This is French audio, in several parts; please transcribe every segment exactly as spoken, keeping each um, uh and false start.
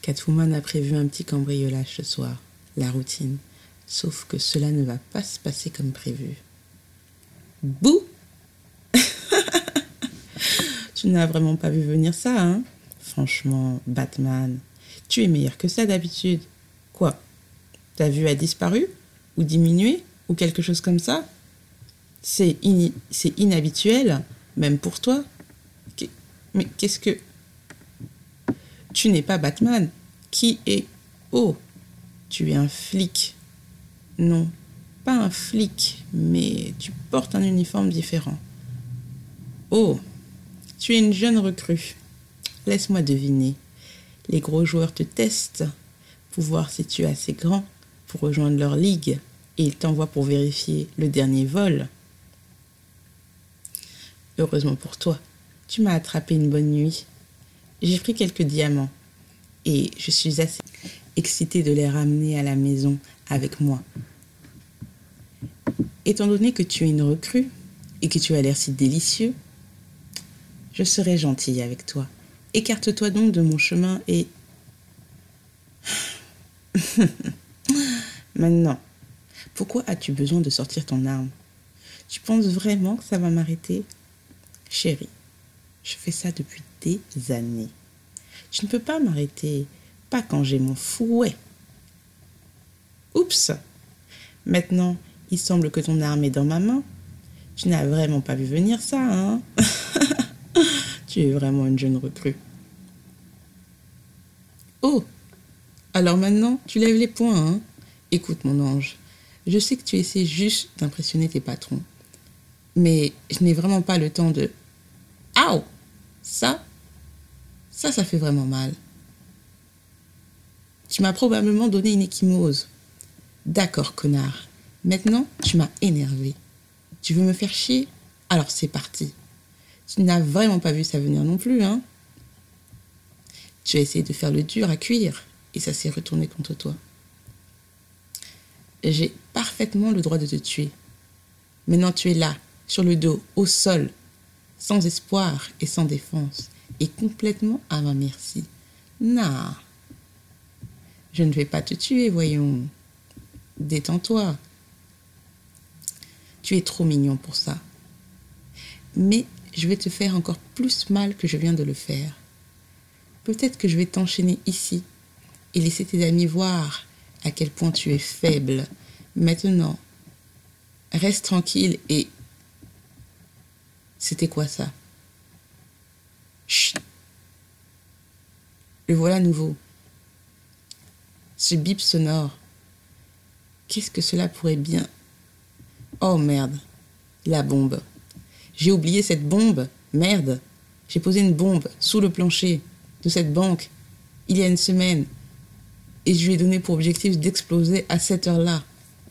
Catwoman a prévu un petit cambriolage ce soir, la routine. Sauf que cela ne va pas se passer comme prévu. Bouh! Tu n'as vraiment pas vu venir ça, hein? Franchement, Batman, tu es meilleur que ça d'habitude. Quoi? Ta vue a disparu? Ou diminué? Ou quelque chose comme ça? C'est ini- c'est inhabituel, même pour toi. Qu- Mais qu'est-ce que... Tu n'es pas Batman. Qui est... Oh, tu es un flic. Non, pas un flic, mais tu portes un uniforme différent. Oh, tu es une jeune recrue. Laisse-moi deviner. Les gros joueurs te testent pour voir si tu es assez grand pour rejoindre leur ligue et ils t'envoient pour vérifier le dernier vol. Heureusement pour toi, tu m'as attrapé une bonne nuit. J'ai pris quelques diamants et je suis assez excitée de les ramener à la maison avec moi. Étant donné que tu es une recrue et que tu as l'air si délicieux, je serai gentille avec toi. Écarte-toi donc de mon chemin et... Maintenant, pourquoi as-tu besoin de sortir ton arme? Tu penses vraiment que ça va m'arrêter? Chérie, je fais ça depuis des années. Tu ne peux pas m'arrêter, pas quand j'ai mon fouet. Oups! Maintenant, il semble que ton arme est dans ma main. Tu n'as vraiment pas vu venir ça, hein? Tu es vraiment une jeune recrue. Oh! Alors maintenant, tu lèves les poings, hein? Écoute, mon ange, je sais que tu essaies juste d'impressionner tes patrons. Mais je n'ai vraiment pas le temps de... Aouh! Ça, ça, ça fait vraiment mal. Tu m'as probablement donné une ecchymose. D'accord, connard. Maintenant, tu m'as énervé. Tu veux me faire chier? Alors c'est parti. Tu n'as vraiment pas vu ça venir non plus, hein? Tu as essayé de faire le dur à cuire et ça s'est retourné contre toi. J'ai parfaitement le droit de te tuer. Maintenant tu es là, sur le dos, au sol, sans espoir et sans défense, et complètement à ma merci. Non, je ne vais pas te tuer, voyons. Détends-toi. Tu es trop mignon pour ça. Mais je vais te faire encore plus mal que je viens de le faire. Peut-être que je vais t'enchaîner ici et laisser tes amis voir à quel point tu es faible. Maintenant, reste tranquille et... C'était quoi ça? Chut! Le voilà nouveau. Ce bip sonore. Qu'est-ce que cela pourrait bien... Oh merde, la bombe. J'ai oublié cette bombe, merde. J'ai posé une bombe sous le plancher de cette banque il y a une semaine et je lui ai donné pour objectif d'exploser à cette heure-là.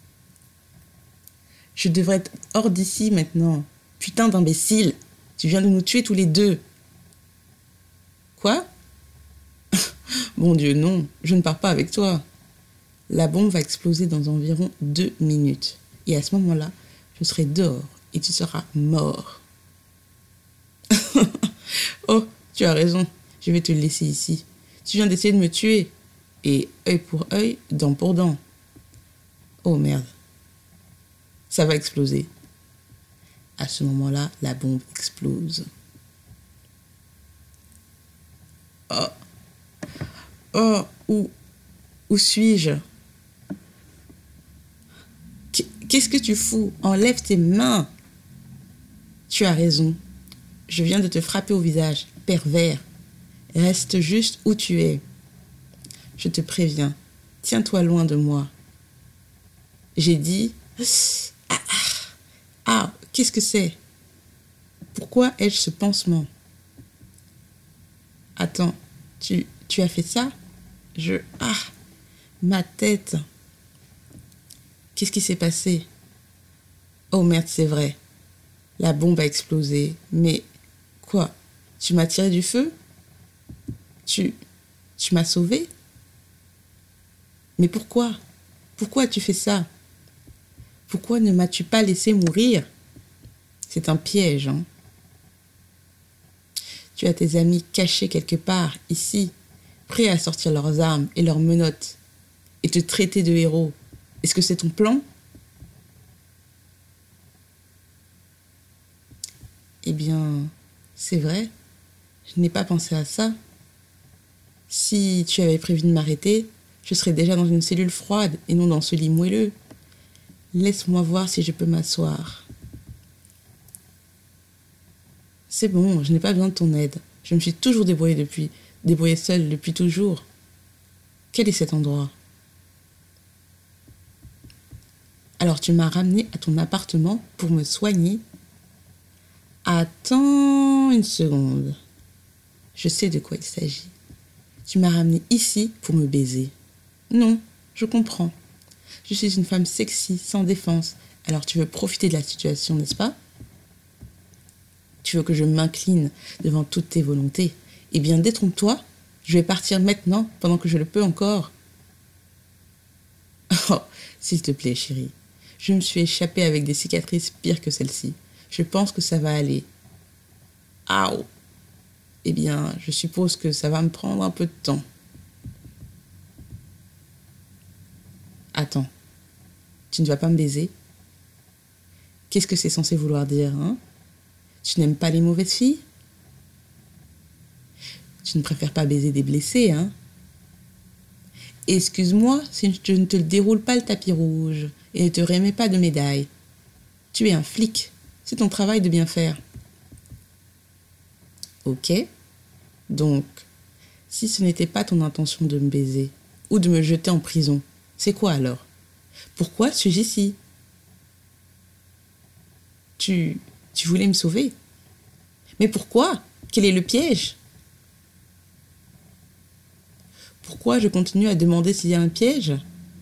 Je devrais être hors d'ici maintenant. Putain d'imbécile, tu viens de nous tuer tous les deux. Quoi? Mon Dieu, non, je ne pars pas avec toi. La bombe va exploser dans environ deux minutes. Et à ce moment-là, je serai dehors et tu seras mort. Oh, tu as raison, je vais te laisser ici. Tu viens d'essayer de me tuer. Et œil pour œil, dent pour dent. Oh merde. Ça va exploser. À ce moment-là, la bombe explose. Oh. Oh, où, où suis-je? Qu'est-ce que tu fous? Enlève tes mains. Tu as raison. Je viens de te frapper au visage, pervers. Reste juste où tu es. Je te préviens, tiens-toi loin de moi. J'ai dit... Ah, ah, ah, qu'est-ce que c'est? Pourquoi ai-je ce pansement? Attends, tu, tu as fait ça? Je... Ah, ma tête. Qu'est-ce qui s'est passé? Oh merde, c'est vrai. La bombe a explosé. Mais quoi? Tu m'as tiré du feu? Tu... Tu m'as sauvé? Mais pourquoi? Pourquoi as-tu fait ça? Pourquoi ne m'as-tu pas laissé mourir? C'est un piège, hein? Tu as tes amis cachés quelque part, ici, prêts à sortir leurs armes et leurs menottes et te traiter de héros. Est-ce que c'est ton plan? Eh bien, c'est vrai, je n'ai pas pensé à ça. Si tu avais prévu de m'arrêter, je serais déjà dans une cellule froide et non dans ce lit moelleux. Laisse-moi voir si je peux m'asseoir. C'est bon, je n'ai pas besoin de ton aide. Je me suis toujours débrouillée depuis, débrouillée seule depuis toujours. Quel est cet endroit? Alors tu m'as ramené à ton appartement pour me soigner? Attends une seconde. Je sais de quoi il s'agit. Tu m'as ramené ici pour me baiser. Non, je comprends. Je suis une femme sexy, sans défense. Alors tu veux profiter de la situation, n'est-ce pas? Tu veux que je m'incline devant toutes tes volontés? Eh bien, détrompe-toi. Je vais partir maintenant, pendant que je le peux encore. Oh, s'il te plaît, chérie. Je me suis échappée avec des cicatrices pires que celle-ci. Je pense que ça va aller. Aouh! Eh bien, je suppose que ça va me prendre un peu de temps. Attends, tu ne vas pas me baiser? Qu'est-ce que c'est censé vouloir dire, hein? Tu n'aimes pas les mauvaises filles? Tu ne préfères pas baiser des blessés, hein? Excuse-moi si je ne te déroule pas le tapis rouge et ne te remets pas de médaille. Tu es un flic, c'est ton travail de bien faire. Ok, donc, si ce n'était pas ton intention de me baiser ou de me jeter en prison, c'est quoi alors? Pourquoi suis-je ici? Tu, tu voulais me sauver? Mais pourquoi? Quel est le piège? Pourquoi je continue à demander s'il y a un piège?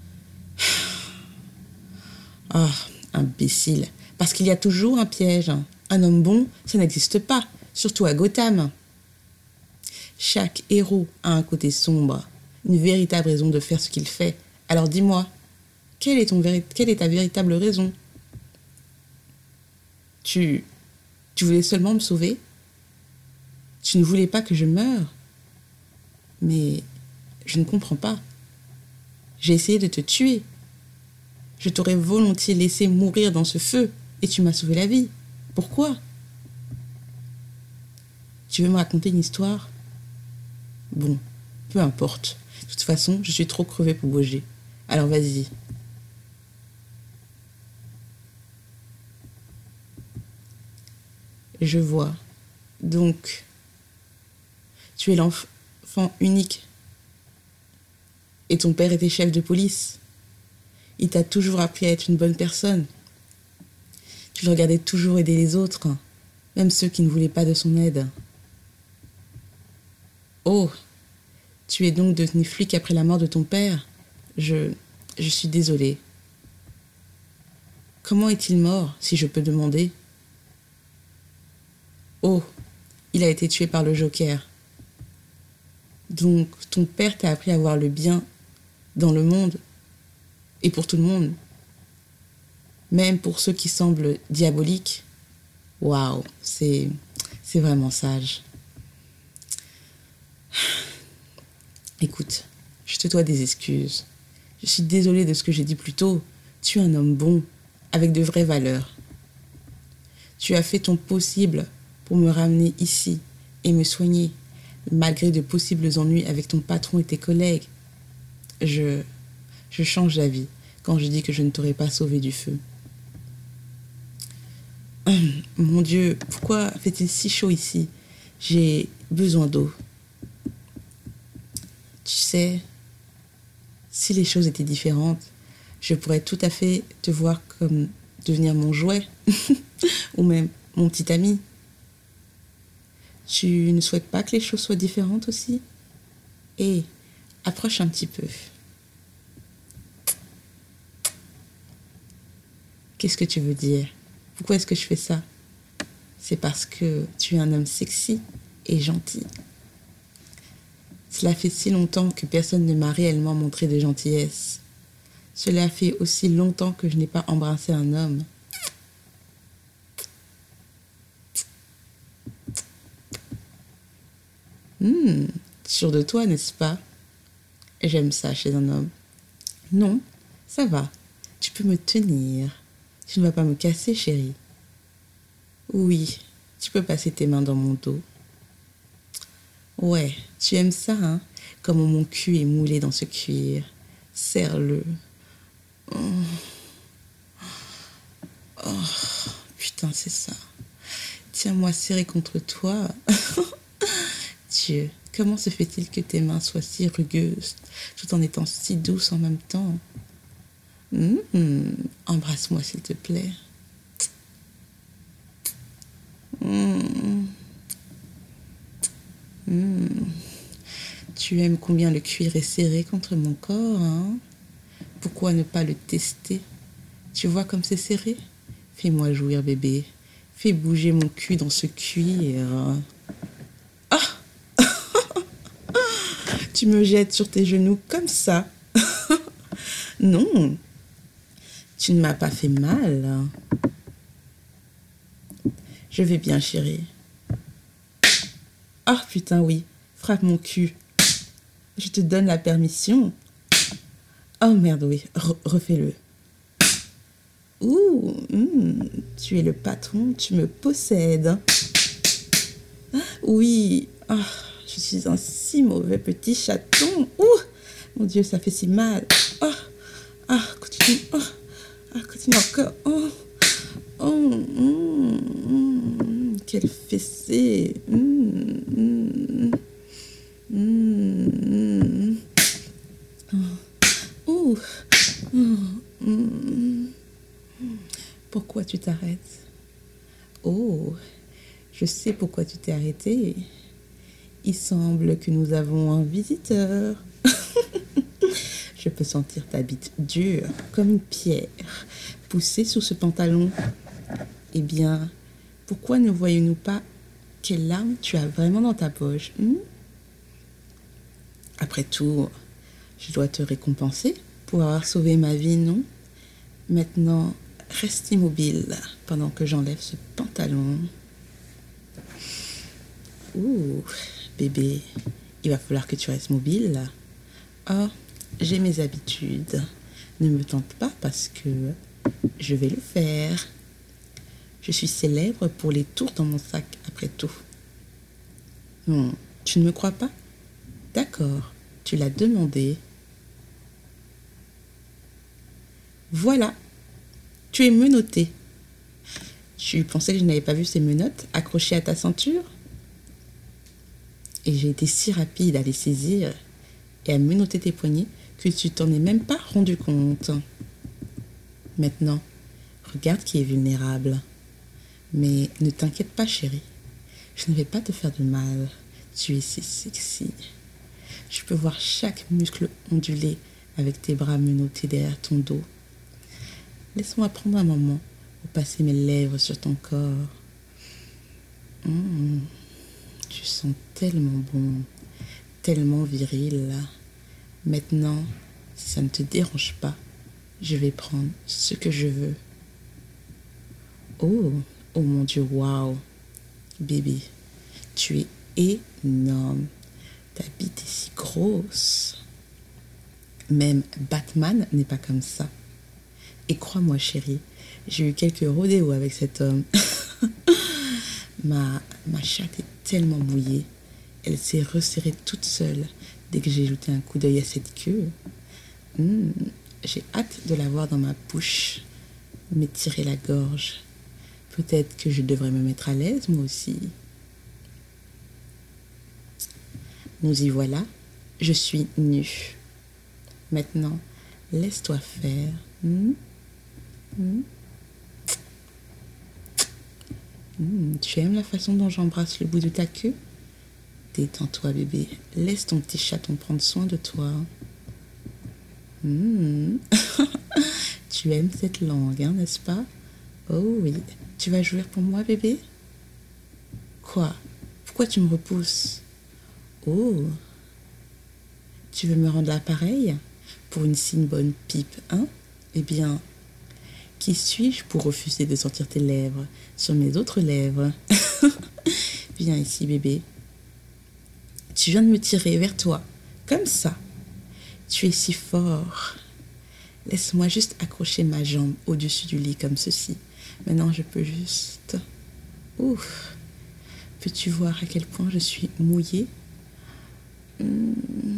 Ah, oh, imbécile. Parce qu'il y a toujours un piège. Un homme bon, ça n'existe pas, surtout à Gotham. Chaque héros a un côté sombre, une véritable raison de faire ce qu'il fait. Alors dis-moi, quelle est, ton véri- quelle est ta véritable raison? Tu, tu voulais seulement me sauver? Tu ne voulais pas que je meure? Mais je ne comprends pas. J'ai essayé de te tuer. Je t'aurais volontiers laissé mourir dans ce feu et tu m'as sauvé la vie. Pourquoi? Tu veux me raconter une histoire? Bon, peu importe. De toute façon, je suis trop crevée pour bouger. Alors vas-y. Je vois. Donc, tu es l'enfant unique. Et ton père était chef de police. Il t'a toujours appris à être une bonne personne. Tu le regardais toujours aider les autres, même ceux qui ne voulaient pas de son aide. Oh, tu es donc devenu flic après la mort de ton père? Je... je suis désolée. Comment est-il mort, si je peux demander? Oh, il a été tué par le Joker. Donc, ton père t'a appris à voir le bien dans le monde et pour tout le monde. Même pour ceux qui semblent diaboliques. Waouh, c'est, c'est vraiment sage. Écoute, je te dois des excuses. Je suis désolée de ce que j'ai dit plus tôt. Tu es un homme bon, avec de vraies valeurs. Tu as fait ton possible pour me ramener ici et me soigner, malgré de possibles ennuis avec ton patron et tes collègues. Je, je change d'avis quand je dis que je ne t'aurais pas sauvé du feu. Mon Dieu, pourquoi fait-il si chaud ici? J'ai besoin d'eau. Tu sais, si les choses étaient différentes, je pourrais tout à fait te voir comme devenir mon jouet ou même mon petit ami. Tu ne souhaites pas que les choses soient différentes aussi? Et approche un petit peu. Qu'est-ce que tu veux dire? Pourquoi est-ce que je fais ça? C'est parce que tu es un homme sexy et gentil. Cela fait si longtemps que personne ne m'a réellement montré de gentillesse. Cela fait aussi longtemps que je n'ai pas embrassé un homme. Hmm, sûr de toi, n'est-ce pas? J'aime ça chez un homme. Non, ça va. Tu peux me tenir. Tu ne vas pas me casser, chérie. Oui, tu peux passer tes mains dans mon dos. Ouais, tu aimes ça, hein? Comment mon cul est moulé dans ce cuir. Serre-le. Oh. Oh, putain, c'est ça. Tiens-moi serré contre toi. Dieu, comment se fait-il que tes mains soient si rugueuses, tout en étant si douces en même temps? Mmh, embrasse-moi, s'il te plaît. Mmh. Mmh. Tu aimes combien le cuir est serré contre mon corps, hein? Pourquoi ne pas le tester? Tu vois comme c'est serré? Fais-moi jouir, bébé. Fais bouger mon cul dans ce cuir. Ah! Tu me jettes sur tes genoux comme ça. Non, tu ne m'as pas fait mal. Je vais bien, chérie. Ah, putain, oui. Frappe mon cul. Je te donne la permission. Oh, merde, oui. Re- refais-le. Ouh, mm, tu es le patron, tu me possèdes. Oui. Ah, je suis un si mauvais petit chaton. Ouh, mon Dieu, ça fait si mal. Ah, ah, continue. Ah, ah, continue encore. Oh, oh, mm, mm, quelle fessée. Mm, mm, mm, mm. Oh, oh, mm. Pourquoi tu t'arrêtes? Oh, je sais pourquoi tu t'es arrêté. Il semble que nous avons un visiteur. Je peux sentir ta bite dure comme une pierre poussée sous ce pantalon. Eh bien, pourquoi ne voyons-nous pas quelle larme tu as vraiment dans ta poche, hmm? Après tout, je dois te récompenser pour avoir sauvé ma vie, non? Maintenant, reste immobile pendant que j'enlève ce pantalon. Ouh, bébé, il va falloir que tu restes mobile. Oh, j'ai mes habitudes. Ne me tente pas parce que je vais le faire. Je suis célèbre pour les tours dans mon sac, après tout. Non, tu ne me crois pas? D'accord, tu l'as demandé. Voilà, tu es menotté. Tu pensais que je n'avais pas vu ces menottes accrochées à ta ceinture? Et j'ai été si rapide à les saisir et à menotter tes poignets que tu t'en es même pas rendu compte. Maintenant, regarde qui est vulnérable. Mais ne t'inquiète pas, chérie. Je ne vais pas te faire de mal. Tu es si sexy. Je peux voir chaque muscle onduler avec tes bras menottés derrière ton dos. Laisse-moi prendre un moment pour passer mes lèvres sur ton corps. Mmh, tu sens tellement bon, tellement viril. Maintenant, si ça ne te dérange pas, je vais prendre ce que je veux. Oh, oh mon Dieu, waouh. Bébé, tu es énorme. Ta bite est si grosse. Même Batman n'est pas comme ça. Et crois-moi, chérie, j'ai eu quelques rodéos avec cet homme. ma, ma chatte est tellement mouillée. Elle s'est resserrée toute seule dès que j'ai jeté un coup d'œil à cette queue. Mmh, j'ai hâte de la voir dans ma bouche, m'étirer la gorge. Peut-être que je devrais me mettre à l'aise, moi aussi. Nous y voilà. Je suis nue. Maintenant, laisse-toi faire. Mmh. Mmh. Mmh. Tu aimes la façon dont j'embrasse le bout de ta queue? Détends-toi, bébé. Laisse ton petit chaton prendre soin de toi. Mmh. Tu aimes cette langue, hein, n'est-ce pas? Oh oui. Tu vas jouir pour moi, bébé? Quoi? Pourquoi tu me repousses? Oh. Tu veux me rendre l'appareil pour une si bonne pipe, hein? Eh bien, qui suis-je pour refuser de sentir tes lèvres sur mes autres lèvres? Viens ici, bébé. Tu viens de me tirer vers toi, comme ça. Tu es si fort. Laisse-moi juste accrocher ma jambe au-dessus du lit comme ceci. Maintenant, je peux juste... Ouf. Peux-tu voir à quel point je suis mouillée? Mmh.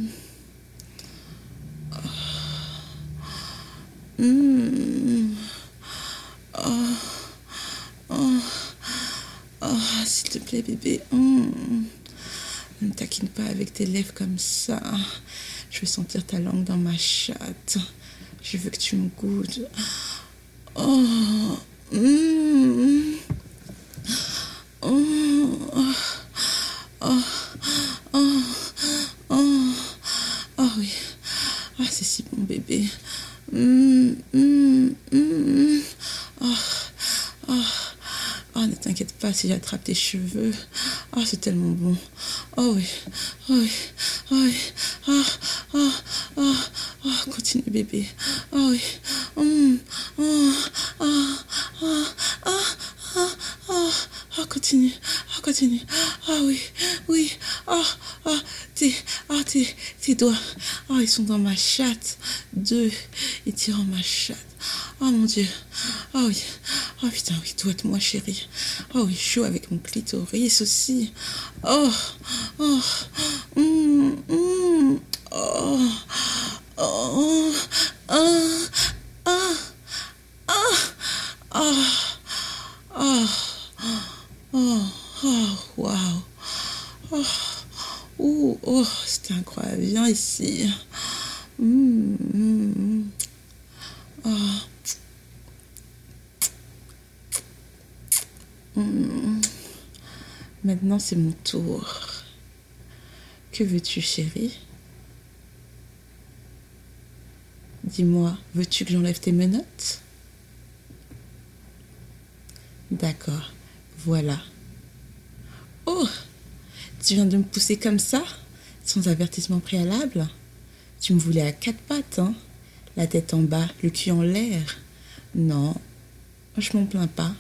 Oh. Mmh. Oh. Oh. Oh, s'il te plaît, bébé. Mmh. Ne me taquine pas avec tes lèvres comme ça. Je veux sentir ta langue dans ma chatte. Je veux que tu me goûtes. Oh. Mmh. Oh. Oh. Oh. Oh. Oh. Oh oui. Ah, c'est si bon, bébé. Mmh. Mmh. Mmh. Oh. Oh. Oh, ne t'inquiète pas si j'attrape tes cheveux. Oh, c'est tellement bon. Oh oui, oh oui, oh oui. Oh, oh, oh, oh, continue bébé. Oh oui. Mm. Oh, oh, oh, oh, oh, oh, oh, continue. Oh, continue. Oh oui, oui. Oh, oh, tes, oh, tes, tes doigts. Oh, ils sont dans ma chatte. Deux. Ils tirent en ma chatte. Oh mon Dieu. Oh oui. Oh putain, oui, doigte-moi chérie. Oh oui, chaud avec mon clitoris aussi. Oh, oh, mm, mm, oh, oh, oh, oh, oh, oh, oh, oh, oh, wow. Oh, oh, oh, c'était incroyable. Viens ici. Mm, mm, oh. Mmh. Maintenant, c'est mon tour. Que veux-tu, chérie? Dis-moi, veux-tu que j'enlève tes menottes? D'accord, voilà. Oh, tu viens de me pousser comme ça, sans avertissement préalable? Tu me voulais à quatre pattes, hein? La tête en bas, le cul en l'air. Non, je m'en plains pas.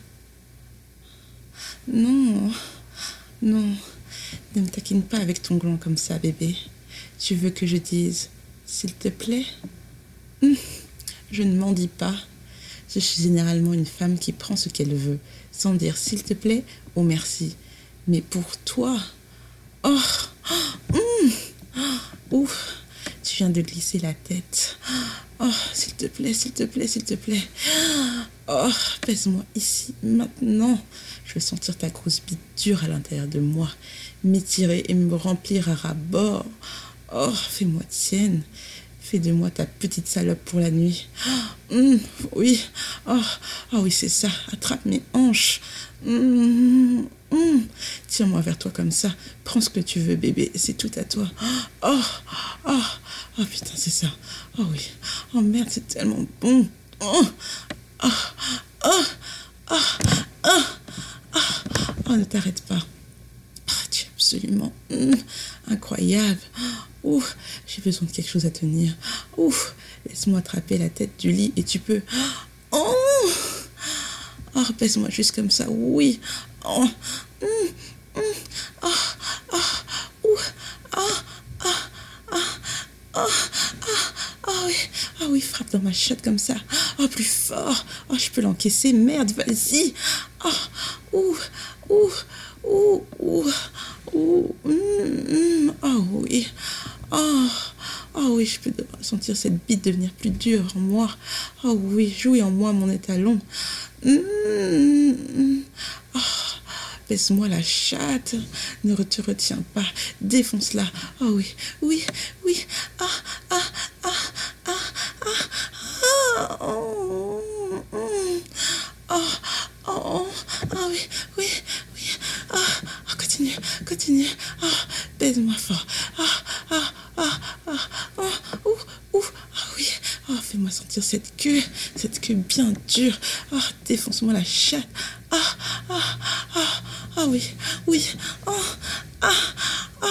Non, non, ne me taquine pas avec ton gland comme ça, bébé. Tu veux que je dise, s'il te plaît? Hum, Je ne m'en dis pas. Je suis généralement une femme qui prend ce qu'elle veut, sans dire s'il te plaît ou merci. Mais pour toi, oh, oh hum, oh, ouf, tu viens de glisser la tête. Oh, s'il te plaît, s'il te plaît, s'il te plaît. Oh, pèse-moi ici, maintenant. Je veux sentir ta grosse bite dure à l'intérieur de moi, m'étirer et me remplir à ras-bord. Oh, fais-moi tienne. Fais de moi ta petite salope pour la nuit. Oh, mm, oui, oh, oh oui, c'est ça. Attrape mes hanches. Mm, mm. Tire-moi vers toi comme ça. Prends ce que tu veux, bébé. C'est tout à toi. Oh, oh, oh, putain, c'est ça. Oh oui. Oh merde, c'est tellement bon. Oh, oh, oh, oh, oh, oh, oh, ne t'arrête pas. Oh, tu es absolument mm, incroyable. Oh, j'ai besoin de quelque chose à tenir. Oh, laisse-moi attraper la tête du lit et tu peux. Oh, oh baisse-moi juste comme ça. Oui. Oh, mm, mm, oh, oh, oh, oh, oh, oh, oh, oh, oui. Oh oui, frappe dans ma chatte comme ça. Oh, plus fort. Oh, je peux l'encaisser. Merde, vas-y. Oh, ouh, ouh, ouh, ouh, ouh, mm, mm, oh oui. Oh, oh oui, je peux sentir cette bite devenir plus dure en moi. Oh oui, jouis en moi mon étalon. Mmh. Oh, baisse-moi la chatte. Ne te retiens pas. Défonce-la. Oh oui, oui, oui. Ah, ah, ah, ah, ah, ah. Oh, oh, oh, oh, oui, oui, oui. Ah, oh, continue, continue. Ah, baise-moi fort. Ah, ah, ah, ah, ah, ouh, ouh, ah oui. Oh, fais-moi sentir cette queue, cette queue bien dure. Ah, défonce-moi la chatte. Ah, ah, ah, ah oui, oui. Oh, ah, ah,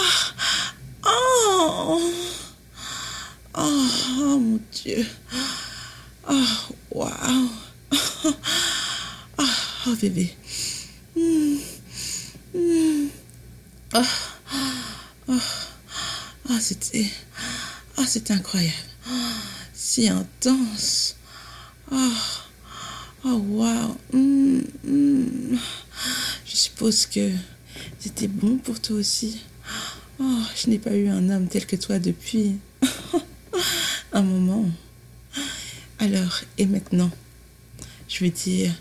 oh, oh, oh mon Dieu. Oh, waouh. Oh, oh, bébé. Mm, mm. Oh, oh, oh, c'était... Oh, c'est incroyable. Oh, si intense. Oh, oh waouh. Mm, mm. Je suppose que c'était bon pour toi aussi. Oh, je n'ai pas eu un homme tel que toi depuis un moment. Alors, et maintenant, je veux dire,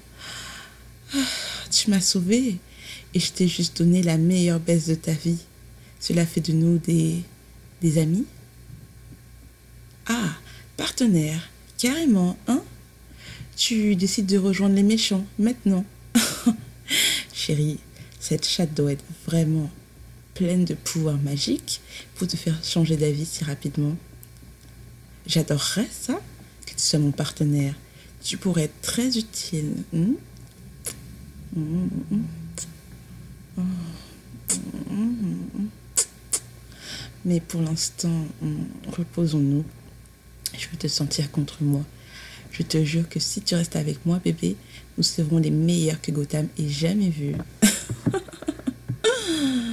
tu m'as sauvée et je t'ai juste donné la meilleure baisse de ta vie. Cela fait de nous des, des amis. Ah, partenaire, carrément, hein? Tu décides de rejoindre les méchants, maintenant. Chérie, cette chatte doit être vraiment pleine de pouvoirs magiques pour te faire changer d'avis si rapidement. J'adorerais ça, que tu sois mon partenaire. Tu pourrais être très utile. Hmm? Hmm, hmm, hmm. Hmm, hmm, hmm. Mais pour l'instant, hmm, reposons-nous. Je veux te sentir contre moi. Je te jure que si tu restes avec moi, bébé, nous serons les meilleurs que Gotham ait jamais vus.